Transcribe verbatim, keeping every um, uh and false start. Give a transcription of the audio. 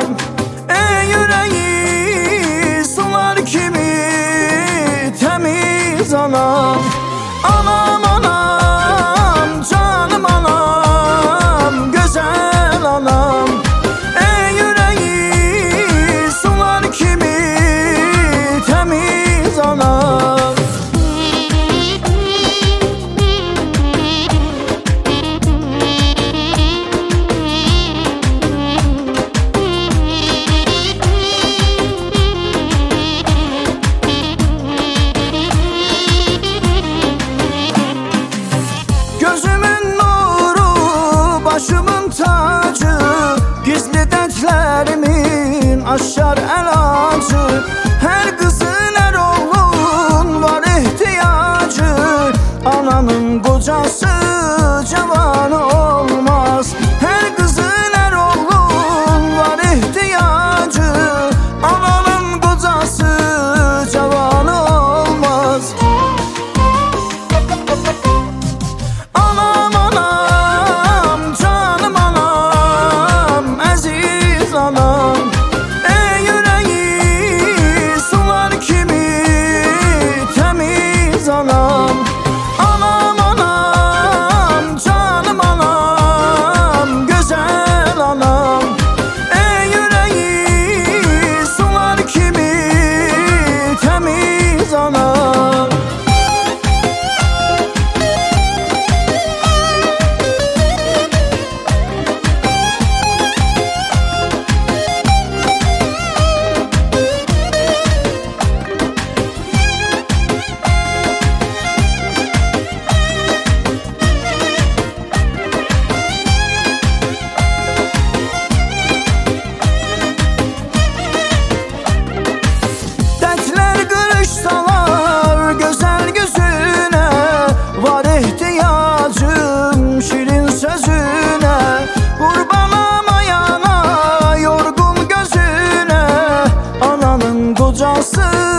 anam. Ey yüreği sular kimi temiz anam. Anam anam canım anam, güzel anam. Ey yüreği sular kimi temiz anam. Gözümün nuru, başımın tacı, gizli dertlerimin aşar elacı. Her kızın her oğlun var ihtiyacı. Ananın kocası cevanı olmaz. Her kızın her oğlun var ihtiyacı. Ananın kocası cevanı olmaz. Anam anam canım anam, aziz anam. Ey yüreği sular kimi temiz anam. Anam anam canım anam, güzel anam. Ey yüreği sular kimi temiz anam. Dertler kırışsalar güzel gözüne, var ihtiyacım şirin sözüne. Kurban amayana yorgun gözüne, ananın kocası